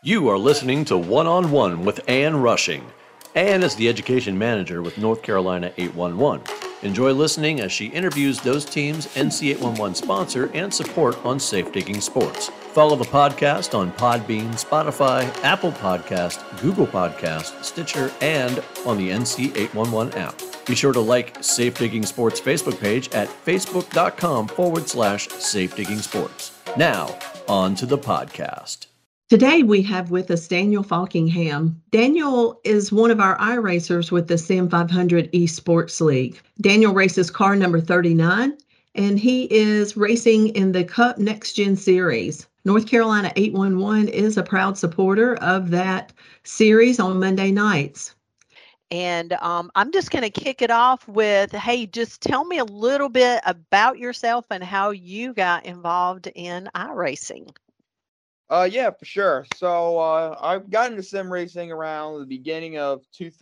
You are listening to One on One with Ann Rushing. Ann is the education manager with North Carolina 811. Enjoy listening as she interviews those teams NC 811 sponsor and support on Safe Digging Sports. Follow the podcast on Podbean, Spotify, Apple Podcast, Google Podcast, Stitcher, and on the NC 811 app. Be sure to like Safe Digging Sports Facebook page at facebook.com/Safe Digging Sports. Now, on to the podcast. Today we have with us Daniel Falkingham. Daniel is one of our iRacers with the Sim 500 Esports League. Daniel races car number 39, and he is racing in the Cup Next Gen Series. North Carolina 811 is a proud supporter of that series on Monday nights. And I'm just going to kick it off with, hey, just tell me a little bit about yourself and how you got involved in iRacing. Yeah, for sure. So I've gotten into sim racing around the beginning of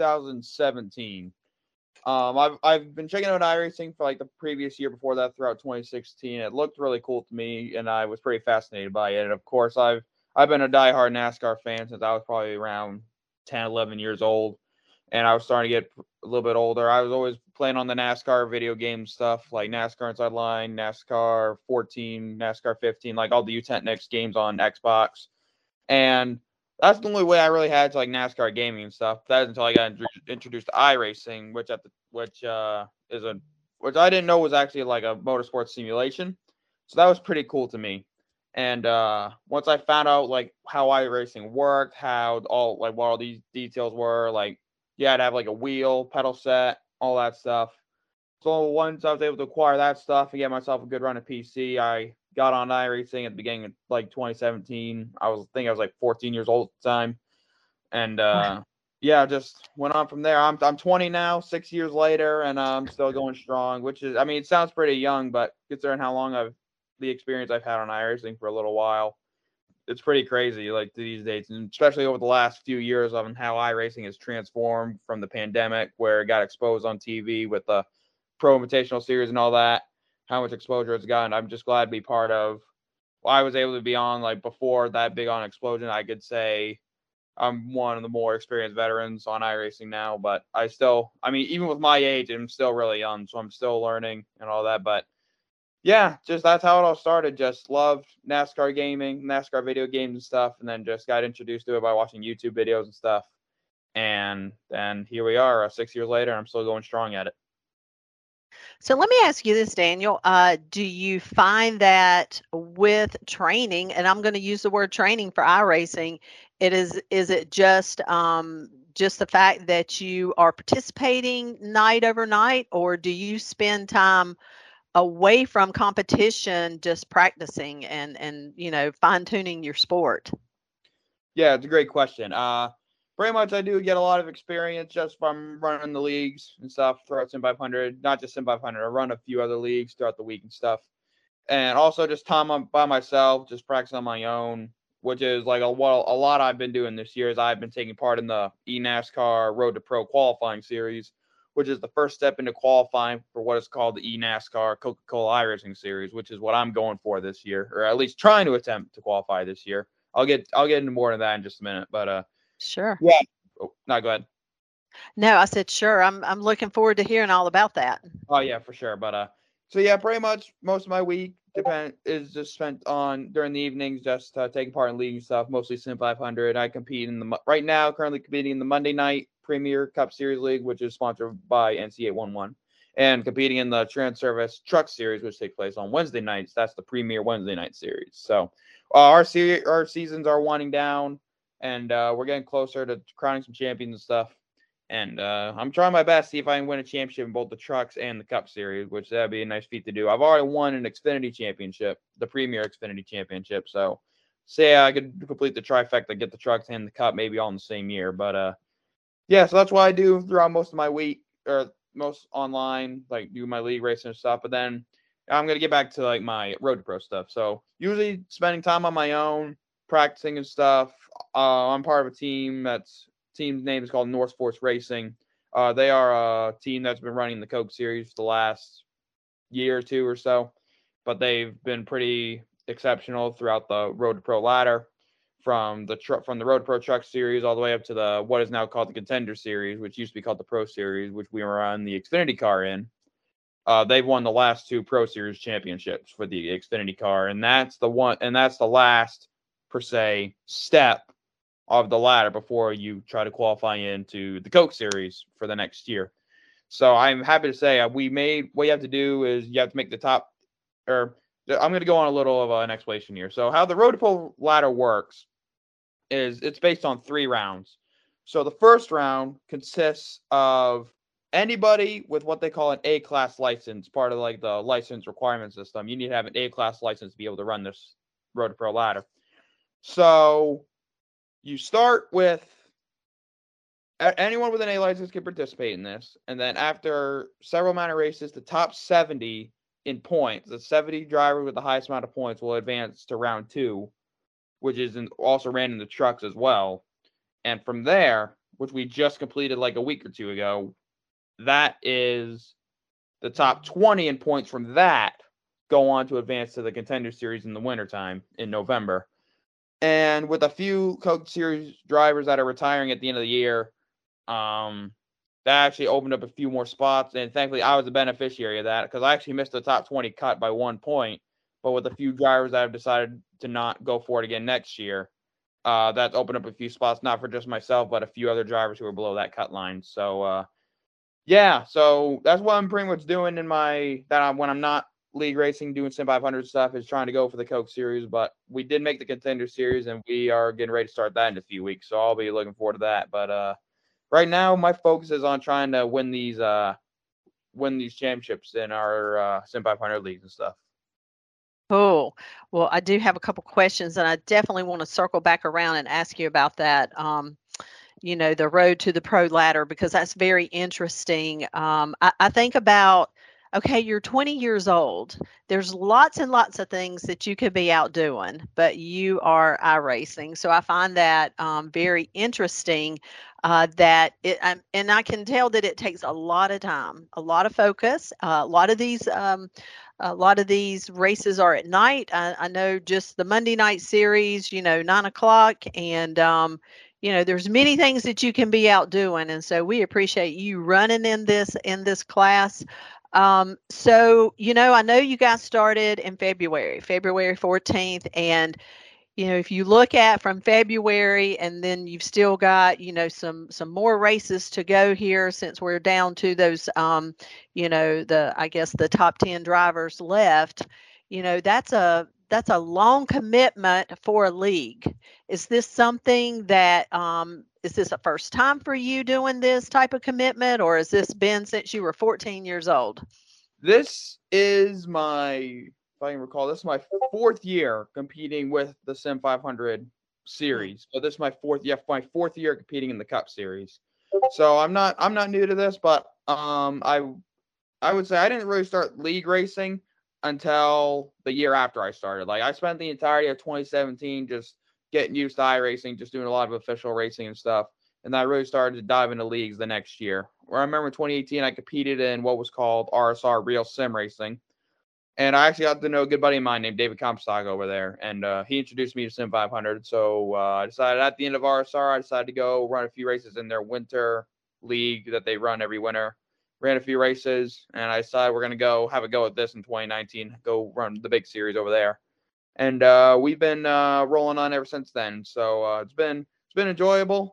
2017. I've been checking out iRacing for like the previous year before that, throughout 2016. It looked really cool to me, and I was pretty fascinated by it. And of course, I've been a diehard NASCAR fan since I was probably around 10, 11 years old, and I was starting to get a little bit older. I was always playing on the NASCAR video game stuff, like NASCAR Inside Line, NASCAR 14, NASCAR 15, like all the U10X games on Xbox. And that's the only way I really had to like NASCAR gaming and stuff. That is until I got introduced to iRacing, which I didn't know was actually like a motorsports simulation. So that was pretty cool to me. And once I found out like how iRacing worked, what all these details were, like you had to have like a wheel, pedal set, all that stuff. So once I was able to acquire that stuff and get myself a good run of PC, I got on iRacing at the beginning of like 2017. I was like 14 years old at the time. And yeah, just went on from there. I'm 20 now, 6 years later, and I'm still going strong, which is, I mean, it sounds pretty young, but considering how long the experience I've had on iRacing for a little while, it's pretty crazy, like these days, and especially over the last few years on how iRacing has transformed from the pandemic, where it got exposed on TV with the Pro Invitational Series and all that, how much exposure it's gotten. I'm just glad to be part of. Well, I was able to be on like before that big on explosion. I could say I'm one of the more experienced veterans on iRacing now, but I mean, even with my age, I'm still really young, so I'm still learning and all that. But yeah, just that's how it all started. Just loved NASCAR gaming, NASCAR video games and stuff, and then just got introduced to it by watching YouTube videos and stuff. And then here we are, 6 years later, and I'm still going strong at it. So let me ask you this, Daniel. Do you find that with training, and I'm going to use the word training for iRacing, is it just the fact that you are participating night over night, or do you spend time away from competition just practicing and fine tuning your sport? Yeah, it's a great question. Pretty much I do get a lot of experience just from running the leagues and stuff throughout Sim 500, not just Sim 500. I run a few other leagues throughout the week and stuff. And also just time by myself, just practice on my own, which is like a lot I've been doing this year is I've been taking part in the eNASCAR Road to Pro qualifying series, which is the first step into qualifying for what is called the eNASCAR Coca-Cola iRacing series, which is what I'm going for this year, or at least trying to attempt to qualify this year. I'll get into more of that in just a minute, but sure. Yeah. Oh, no, go ahead. No, I said sure. I'm looking forward to hearing all about that. Oh yeah, for sure. But so yeah, pretty much most of my week is just spent on during the evenings, just taking part in league and stuff. Mostly Sim 500. I compete in right now, currently competing in the Monday Night Premier Cup Series League, which is sponsored by NC 811, and competing in the Trans-Service Truck Series, which takes place on Wednesday nights. That's the Premier Wednesday Night Series. So our seasons are winding down, and we're getting closer to crowning some champions and stuff. And I'm trying my best to see if I can win a championship in both the trucks and the Cup Series, which that'd be a nice feat to do. I've already won an Xfinity Championship, the Premier Xfinity Championship. So say I could complete the trifecta, get the trucks and the Cup maybe all in the same year. But yeah, so that's what I do throughout most of my week, or most online, like do my league racing and stuff. But then I'm going to get back to like my Road to Pro stuff. So usually spending time on my own, practicing and stuff. I'm part of a team team's name is called North Force Racing. They are a team that's been running the Coke Series for the last year or two or so, but they've been pretty exceptional throughout the Road to Pro ladder. from the Road Pro Truck Series all the way up to the what is now called the Contender Series, which used to be called the Pro Series, which we were on the Xfinity car in. They've won the last 2 Pro Series championships for the Xfinity car, and that's the last per se step of the ladder before you try to qualify into the Coke Series for the next year. So I'm happy to say what you have to do is you have to make the top, or I'm going to go on a little of an explanation here. So how the Road to Pro ladder works is it's based on 3 rounds. So the first round consists of anybody with what they call an A-class license, part of like the license requirement system. You need to have an A-class license to be able to run this Road to Pro ladder. So you start with anyone with an A license can participate in this, and then after several amount of races, the top 70 in points, the 70 drivers with the highest amount of points will advance to round 2, which is also ran in the trucks as well. And from there, which we just completed like a week or 2 ago, that is the top 20 in points from that go on to advance to the Contender Series in the wintertime in November. And with a few Coke Series drivers that are retiring at the end of the year, that actually opened up a few more spots. And thankfully, I was the beneficiary of that because I actually missed the top 20 cut by 1 point. But with a few drivers that have decided to not go for it again next year, that's opened up a few spots, not for just myself, but a few other drivers who are below that cut line. So, yeah, so that's what I'm pretty much doing when I'm not league racing, doing Sim 500 stuff, is trying to go for the Coke Series. But we did make the Contender Series, and we are getting ready to start that in a few weeks. So I'll be looking forward to that. But right now, my focus is on trying to win these championships in our Sim 500 leagues and stuff. Cool. Well, I do have a couple questions, and I definitely want to circle back around and ask you about that. The road to the pro ladder, because that's very interesting. I think about, okay, you're 20 years old. There's lots and lots of things that you could be out doing, but you are iRacing. So I find that very interesting. And I can tell that it takes a lot of time, a lot of focus. A lot of these races are at night. I know just the Monday night series, 9:00, and there's many things that you can be out doing, and so we appreciate you running in this class. So I know you guys started in February 14th, and if you look at from February, and then you've still got some more races to go here, since we're down to those the top 10 drivers left. That's a long commitment for a league. Is this something that is this a first time for you doing this type of commitment, or has this been since you were 14 years old? This is if I can recall, this is my 4th year competing with the Sim 500 series. So this is my 4th year competing in the Cup series. So I'm not new to this, but I would say I didn't really start league racing until the year after I started. Like, I spent the entirety of 2017 just getting used to iRacing, just doing a lot of official racing and stuff. And I really started to dive into leagues the next year. Where I remember in 2018, I competed in what was called RSR, Real Sim Racing. And I actually got to know a good buddy of mine named David Comstock over there. And he introduced me to Sim 500. So I decided at the end of RSR, I decided to go run a few races in their winter league that they run every winter. Ran a few races, and I decided we're going to go have a go at this in 2019, go run the big series over there. And we've been rolling on ever since then. So it's been enjoyable.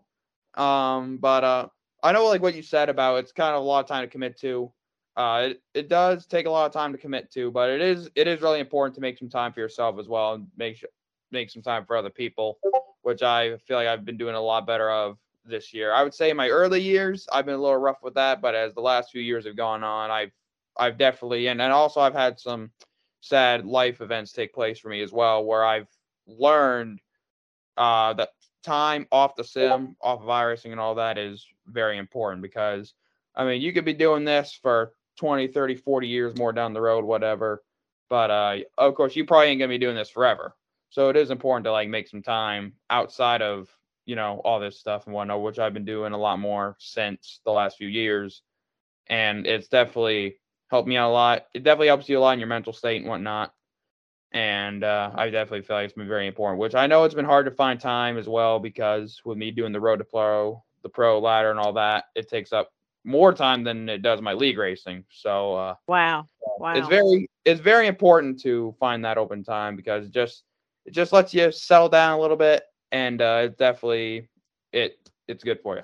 But I know, like what you said about it's kind of a lot of time to commit to. It does take a lot of time to commit to, but it is really important to make some time for yourself as well, and make some time for other people, which I feel like I've been doing a lot better of this year. I would say in my early years, I've been a little rough with that, but as the last few years have gone on, I've definitely, and also I've had some sad life events take place for me as well, where I've learned that time off the sim, off of iRacing and all that is very important, because I mean, you could be doing this for 20, 30, 40 years more down the road, whatever. But of course, you probably ain't going to be doing this forever. So it is important to like make some time outside of, all this stuff and whatnot, which I've been doing a lot more since the last few years. And it's definitely helped me out a lot. It definitely helps you a lot in your mental state and whatnot. And I definitely feel like it's been very important, which I know it's been hard to find time as well, because with me doing the road to pro, the pro ladder and all that, it takes up more time than it does my league racing. So Wow. it's Wow. very important to find that open time, because it just lets you settle down a little bit, and it definitely it's good for you.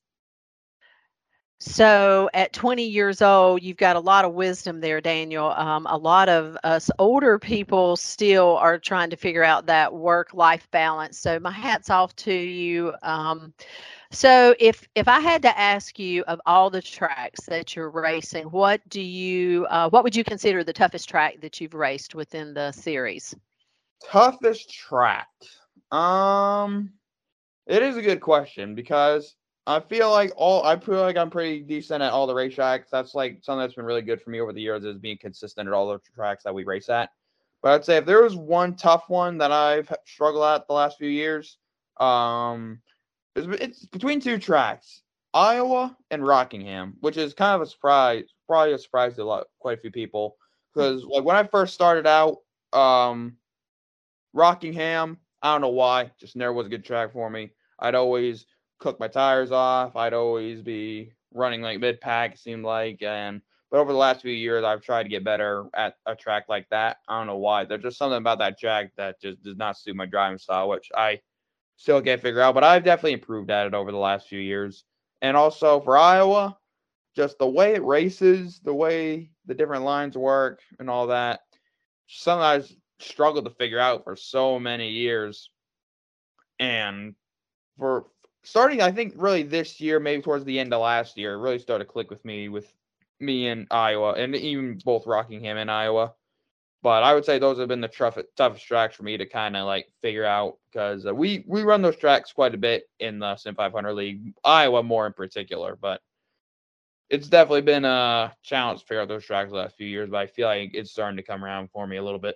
So at 20 years old, you've got a lot of wisdom there, Daniel. A lot of us older people still are trying to figure out that work-life balance. So my hat's off to you. So if I had to ask you, of all the tracks that you're racing, what would you consider the toughest track that you've raced within the series? Toughest track. It is a good question, because I feel like I'm pretty decent at all the racetracks. That's like something that's been really good for me over the years, is being consistent at all the tracks that we race at. But I'd say if there was one tough one that I've struggled at the last few years, it's between two tracks, Iowa and Rockingham, which is kind of a surprise, probably a surprise to quite a few people, because like when I first started out, Rockingham, I don't know why, just never was a good track for me. I'd always cook my tires off. I'd always be running like mid pack, it seemed like. But over the last few years, I've tried to get better at a track like that. I don't know why. There's just something about that track that just does not suit my driving style, which I still can't figure out. But I've definitely improved at it over the last few years. And also for Iowa, just the way it races, the way the different lines work and all that, something I struggled to figure out for so many years. And for starting, I think really this year, maybe towards the end of last year, it really started to click with me in Iowa, and even both Rockingham and Iowa. But I would say those have been the toughest tracks for me to kind of like figure out, because we run those tracks quite a bit in the Sim 500 League, Iowa more in particular. But it's definitely been a challenge to figure out those tracks the last few years. But I feel like it's starting to come around for me a little bit.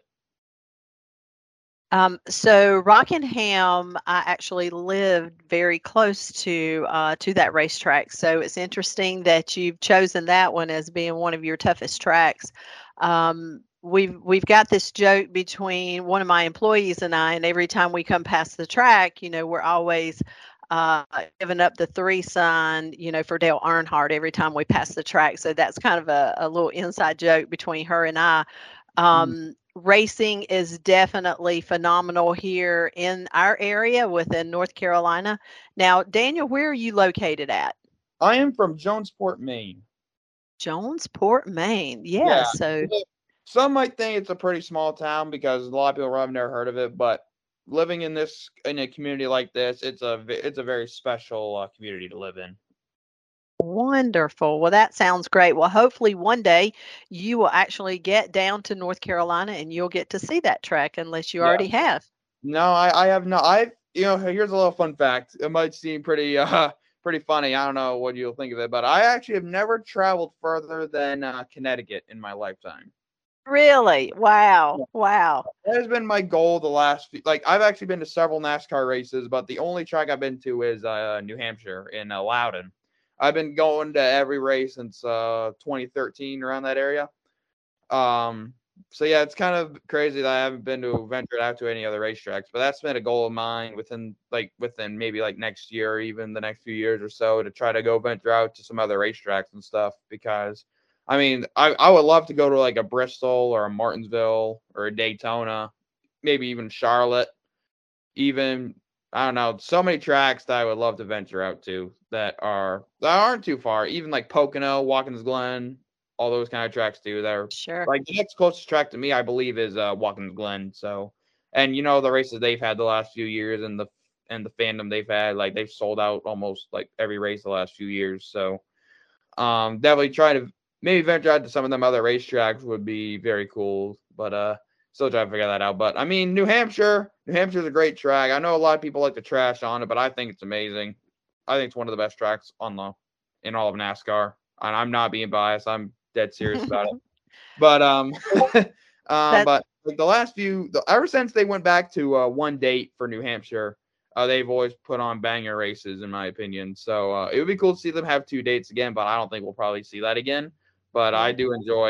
So Rockingham, I actually lived very close to that racetrack. So it's interesting that you've chosen that one as being one of your toughest tracks. We've got this joke between one of my employees and I, and every time we come past the track, we're always giving up the 3 sign, for Dale Earnhardt every time we pass the track. So that's kind of a little inside joke between her and I. Racing is definitely phenomenal here in our area within North Carolina. Now, Daniel, where are you located at? I am from Jonesport, Maine. Jonesport, Maine. Yeah. Yeah. So Some might think it's a pretty small town, because a lot of people have never heard of it, but living in a community like this, it's a very special community to live in. wonderful. Well, that sounds great. Well, hopefully one day you will actually get down to North Carolina and you'll get to see that track, unless you Yeah. already have. No, I have not. Here's a little fun fact. It might seem pretty pretty funny. I don't know what you'll think of it, but I actually have never traveled further than Connecticut in my lifetime. Really? Wow. Wow. That has been my goal the last few, like I've actually been to several NASCAR races, but the only track I've been to is New Hampshire in Loudon. I've been going to every race since 2013, around that area. So yeah, it's kind of crazy that I haven't been to venture out to any other racetracks, but that's been a goal of mine within maybe like next year, or even the next few years or so, to try to go venture out to some other racetracks and stuff. Because I mean, I would love to go to like a Bristol or a Martinsville or a Daytona, maybe even Charlotte, even I don't know, so many tracks that I would love to venture out to that aren't too far. Even like Pocono, Watkins Glen, all those kind of tracks too. That are Sure. like the next closest track to me, I believe, is Watkins Glen. So, and the races they've had the last few years, and the fandom they've had, like they've sold out almost like every race the last few years. So, definitely try to maybe venture out to some of them other racetracks would be very cool. But still trying to figure that out. But I mean, New Hampshire's a great track. I know a lot of people like to trash on it, but I think it's amazing. I think it's one of the best tracks in all of NASCAR. And I'm not being biased. I'm dead serious about it. But but like the last ever since they went back to one date for New Hampshire, they've always put on banger races, in my opinion. So it would be cool to see them have 2 dates again, but I don't think we'll probably see that again. But I do enjoy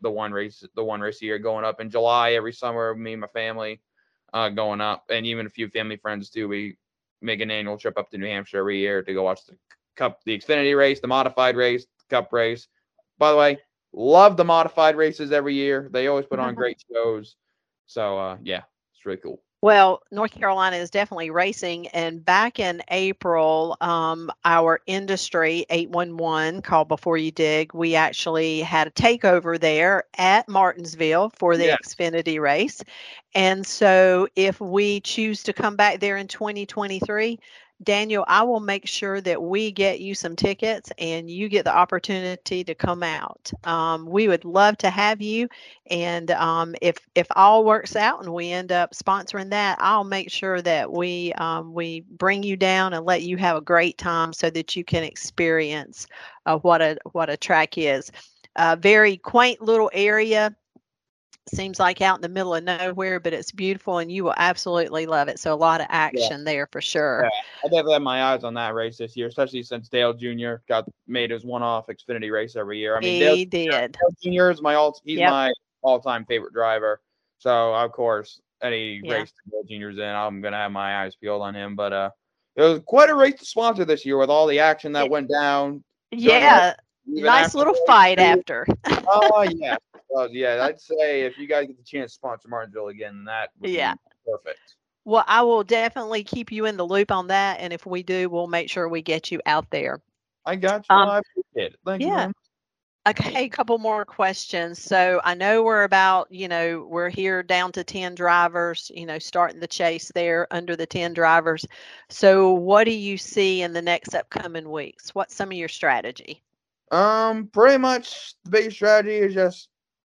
the one race a year, going up in July every summer. Me and my family going up, and even a few family friends too. We make an annual trip up to New Hampshire every year to go watch the Cup, the Xfinity race, the modified race, the Cup race. By the way, love the modified races every year. They always put on great shows. So yeah, it's really cool. Well, North Carolina is definitely racing. And back in April, our industry 811 called Before You Dig, we actually had a takeover there at Martinsville for the Xfinity race. And so if we choose to come back there in 2023, Daniel, I will make sure that we get you some tickets and you get the opportunity to come out. We would love to have you. And if all works out and we end up sponsoring that, I'll make sure that we bring you down and let you have a great time so that you can experience what a track is. A very quaint little area. Seems like out in the middle of nowhere, but it's beautiful and you will absolutely love it. So a lot of action there for sure. Yeah, I definitely have my eyes on that race this year, especially since Dale Jr. got made his one-off Xfinity race every year. I mean, he did. Dale Jr. is my all-time favorite driver. So of course, any race that Dale Jr.'s in, I'm gonna have my eyes peeled on him. But it was quite a race to sponsor this year with all the action that went down. Yeah, nice little fight after. Oh yeah. Well, yeah, I'd say if you guys get the chance to sponsor Martinsville again, that would be perfect. Well, I will definitely keep you in the loop on that, and if we do, we'll make sure we get you out there. I got you. I appreciate it. Thank you, man. Okay, a couple more questions. So I know we're about, we're here down to 10 drivers, starting the chase there under the 10 drivers. So what do you see in the next upcoming weeks? What's some of your strategy? Pretty much the biggest strategy is just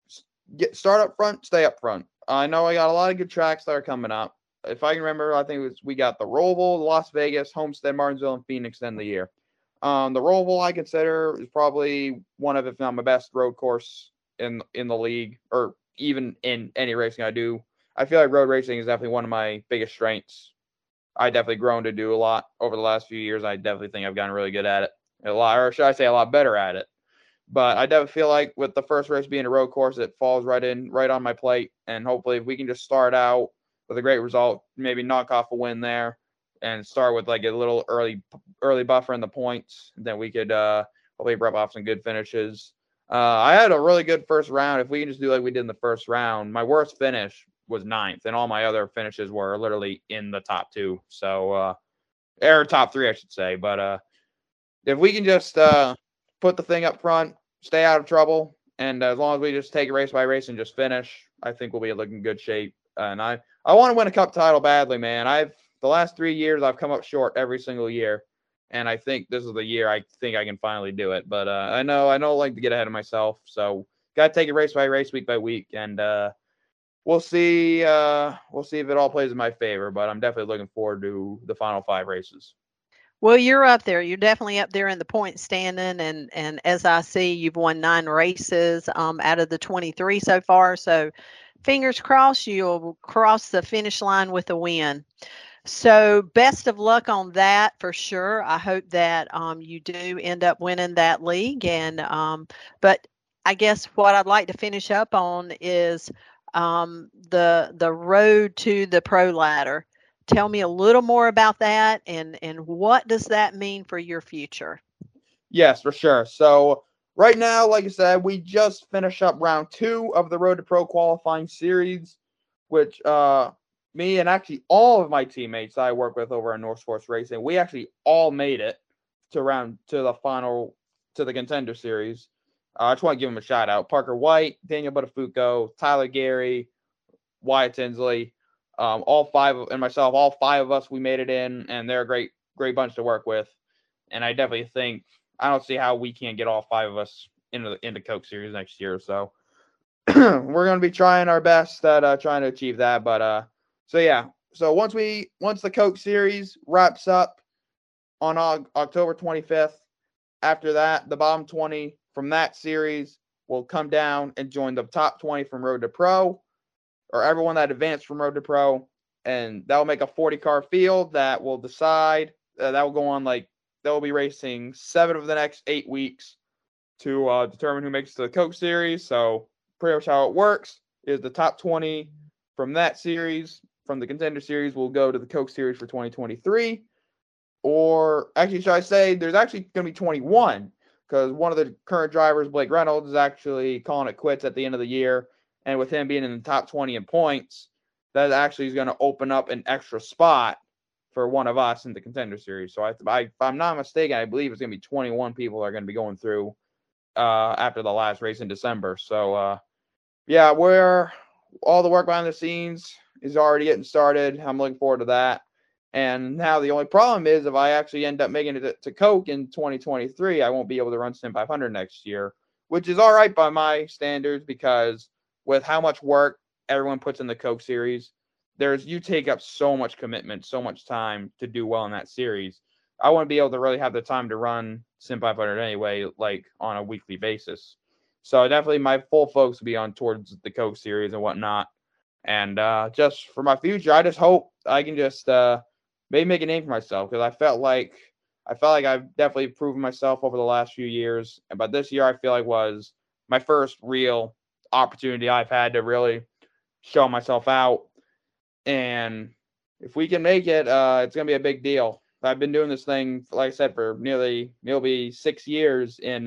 start up front, stay up front. I know I got a lot of good tracks that are coming up. If I can remember, I think we got the Roval, Las Vegas, Homestead, Martinsville, and Phoenix end of the year. The Roval I consider is probably one of, if not my best road course in the league, or even in any racing I do. I feel like road racing is definitely one of my biggest strengths. I definitely grown to do a lot over the last few years. I definitely think I've gotten really good at it. Or should I say a lot better at it. But I definitely feel like with the first race being a road course, it falls right on my plate. And hopefully if we can just start out with a great result, maybe knock off a win there and start with like a little early buffer in the points, then we could hopefully rip off some good finishes. I had a really good first round. If we can just do like we did in the first round, my worst finish was 9th, and all my other finishes were literally in the top 2. So, or top 3, I should say. But if we can just put the thing up front, stay out of trouble, and as long as we just take it race by race and just finish, I think we'll be in good shape. And I want to win a Cup title badly, man. The last 3 years I've come up short every single year, and I think this is the year I think I can finally do it. But I know I don't like to get ahead of myself, so gotta take it race by race, week by week, and we'll see. We'll see if it all plays in my favor. But I'm definitely looking forward to the final 5 races. Well, you're up there. You're definitely up there in the point standing, and as I see, you've won 9 races out of the 23 so far. So, fingers crossed, you'll cross the finish line with a win. So, best of luck on that for sure. I hope that you do end up winning that league. And but I guess what I'd like to finish up on is the road to the pro ladder. Tell me a little more about that and what does that mean for your future? Yes, for sure. So right now, like I said, we just finished up round 2 of the Road to Pro qualifying series, which me and actually all of my teammates I work with over at North Sports Racing, we actually all made it to the contender series. I just want to give them a shout out. Parker White, Daniel Buttafuoco, Tyler Gary, Wyatt Tinsley. All 5 of us, we made it in, and they're a great bunch to work with. And I definitely think I don't see how we can't get all 5 of us into Coke Series next year. So we're going to be trying our best at trying to achieve that. But so once the Coke Series wraps up on October 25th, after that, the bottom 20 from that series will come down and join the top 20 from Road to Pro, or everyone that advanced from Road to Pro, and that will make a 40-car field that will decide. That will go on they'll be racing 7 of the next 8 weeks to determine who makes the Coke Series. So pretty much how it works is the top 20 from that series, from the Contender Series, will go to the Coke Series for 2023. Or actually, should I say there's actually going to be 21, because one of the current drivers, Blake Reynolds, is actually calling it quits at the end of the year. And with him being in the top 20 in points, that actually is going to open up an extra spot for one of us in the Contender Series. So if I'm not mistaken, I believe it's going to be 21 people are going to be going through after the last race in December. So, yeah, where all the work behind the scenes is already getting started. I'm looking forward to that. And now the only problem is if I actually end up making it to Coke in 2023, I won't be able to run Sim 500 next year, which is all right by my standards, because with how much work everyone puts in the Coke Series, you take up so much commitment, so much time to do well in that series. I wouldn't be able to really have the time to run Sim 500 anyway, like on a weekly basis. So definitely my full focus will be on towards the Coke Series and whatnot. And just for my future, I just hope I can just maybe make a name for myself, because I felt like I've definitely proven myself over the last few years. But this year I feel like was my first real opportunity I've had to really show myself out. And if we can make it, it's going to be a big deal. I've been doing this thing, like I said, for it'll be 6 years in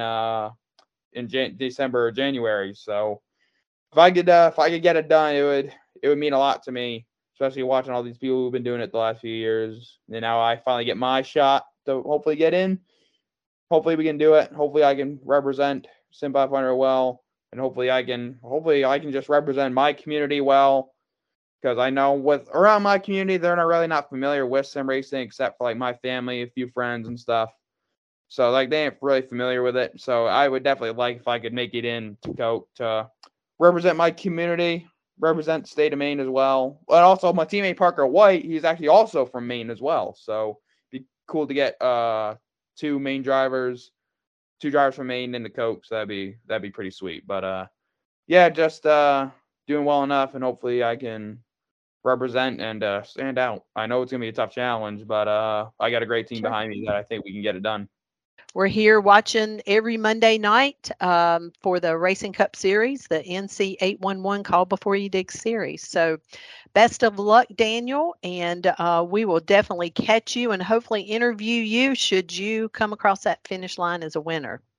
December or January. So if I could get it done, it would mean a lot to me, especially watching all these people who've been doing it the last few years. And now I finally get my shot to hopefully get in. Hopefully we can do it. Hopefully I can represent Sim 500 well, and hopefully I can just represent my community well. Because I know around my community, they're not familiar with sim racing, except for like my family, a few friends and stuff. So like they ain't really familiar with it. So I would definitely like if I could make it in to Coke to represent my community, represent the state of Maine as well. And also my teammate Parker White, he's actually also from Maine as well. So it'd be cool to get two drivers from Maine in the Coke. So that'd be pretty sweet. But yeah, just doing well enough, and hopefully I can represent and stand out. I know it's gonna be a tough challenge, but I got a great team behind me that I think we can get it done. We're here watching every Monday night for the Racing Cup Series, the NC 811 Call Before You Dig Series. So best of luck, Daniel, and we will definitely catch you and hopefully interview you should you come across that finish line as a winner.